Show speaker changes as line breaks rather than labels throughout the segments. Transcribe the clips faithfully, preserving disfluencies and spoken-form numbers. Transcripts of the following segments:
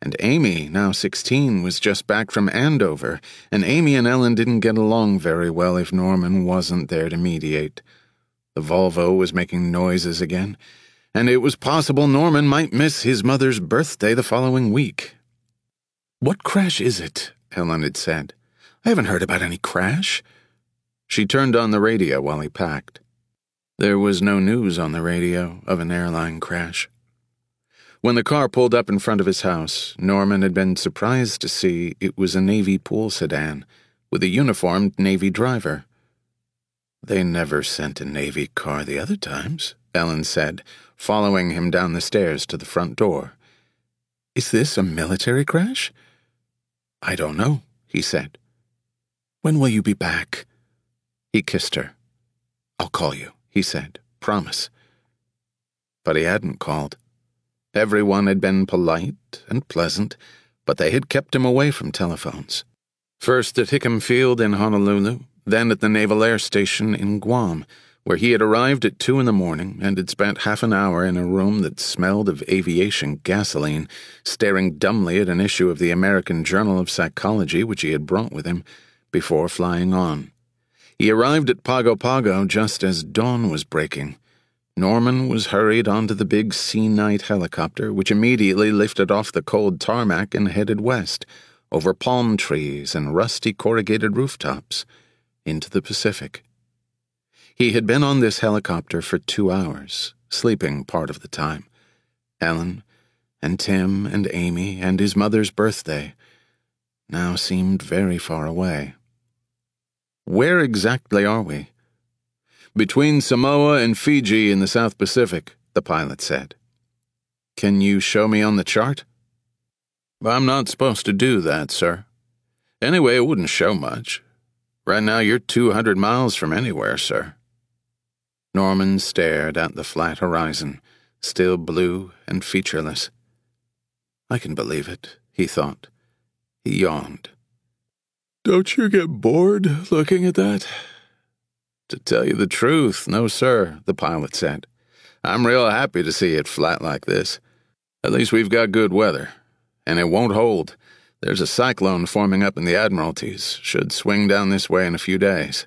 And Amy, now sixteen, was just back from Andover, and Amy and Ellen didn't get along very well if Norman wasn't there to mediate. The Volvo was making noises again, and it was possible Norman might miss his mother's birthday the following week. "What crash is it?" Ellen had said. "I haven't heard about any crash." She turned on the radio while he packed. There was no news on the radio of an airline crash. When the car pulled up in front of his house, Norman had been surprised to see it was a Navy pool sedan, with a uniformed Navy driver. "They never sent a Navy car the other times," Ellen said, following him down the stairs to the front door. "Is this a military crash?" "I don't know," he said. "When will you be back?" He kissed her. "I'll call you," he said. "Promise." But he hadn't called. Everyone had been polite and pleasant, but they had kept him away from telephones. First at Hickam Field in Honolulu, then at the Naval Air Station in Guam, where he had arrived at two in the morning and had spent half an hour in a room that smelled of aviation gasoline, staring dumbly at an issue of the American Journal of Psychology which he had brought with him, before flying on. He arrived at Pago Pago just as dawn was breaking. Norman was hurried onto the big Sea Knight helicopter, which immediately lifted off the cold tarmac and headed west, over palm trees and rusty corrugated rooftops, into the Pacific. He had been on this helicopter for two hours, sleeping part of the time. Ellen, and Tim, and Amy, and his mother's birthday now seemed very far away. "Where exactly are we?" "Between Samoa and Fiji in the South Pacific," the pilot said. "Can you show me on the chart?" "I'm not supposed to do that, sir. Anyway, it wouldn't show much. Right now you're two hundred miles from anywhere, sir." Norman stared at the flat horizon, still blue and featureless. "I can believe it," he thought. He yawned. "Don't you get bored looking at that?" "To tell you the truth, no, sir," the pilot said. "I'm real happy to see it flat like this. At least we've got good weather. And it won't hold. There's a cyclone forming up in the Admiralties. Should swing down this way in a few days."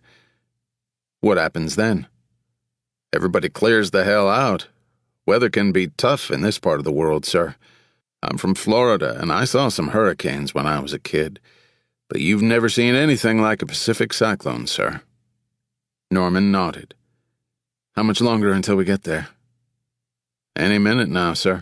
"What happens then?" "Everybody clears the hell out. Weather can be tough in this part of the world, sir. I'm from Florida, and I saw some hurricanes when I was a kid. But you've never seen anything like a Pacific cyclone, sir." Norman nodded. "How much longer until we get there?" "Any minute now, sir."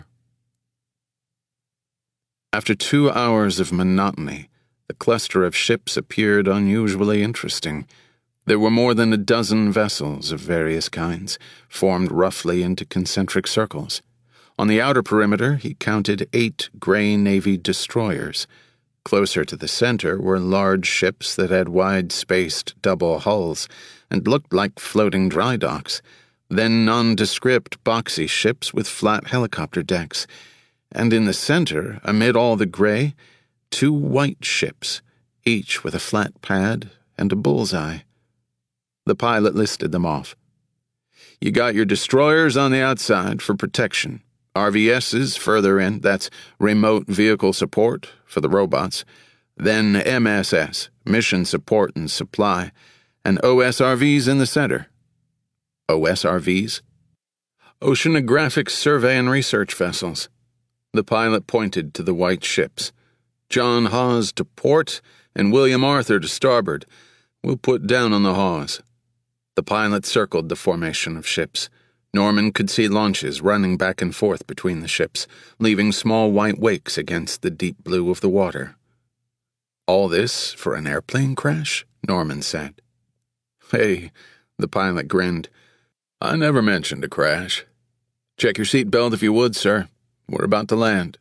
After two hours of monotony, the cluster of ships appeared unusually interesting. There were more than a dozen vessels of various kinds, formed roughly into concentric circles. On the outer perimeter, he counted eight gray Navy destroyers. Closer to the center were large ships that had wide-spaced double hulls and looked like floating dry docks, then nondescript boxy ships with flat helicopter decks, and in the center, amid all the gray, two white ships, each with a flat pad and a bullseye. The pilot listed them off. "You got your destroyers on the outside for protection, R V Ss further in, that's remote vehicle support for the robots, then M S S, mission support and supply, and O S R Vs in the center." O S R Vs? Oceanographic Survey and Research Vessels. The pilot pointed to the white ships. "John Hawes to port and William Arthur to starboard. We'll put down on the Hawes." The pilot circled the formation of ships. Norman could see launches running back and forth between the ships, leaving small white wakes against the deep blue of the water. "All this for an airplane crash?" Norman said. "Hey," the pilot grinned. "I never mentioned a crash. Check your seat belt if you would, sir. We're about to land."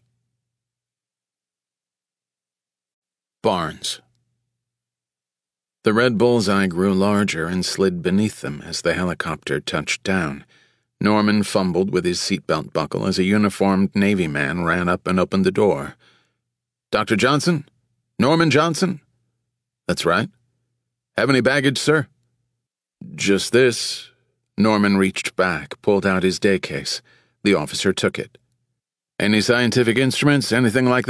Barnes. The red bullseye grew larger and slid beneath them as the helicopter touched down. Norman fumbled with his seatbelt buckle as a uniformed Navy man ran up and opened the door. "Doctor Johnson? Norman Johnson?" "That's right. Have any baggage, sir?" "Just this." Norman reached back, pulled out his day case. The officer took it. "Any scientific instruments, anything like that?"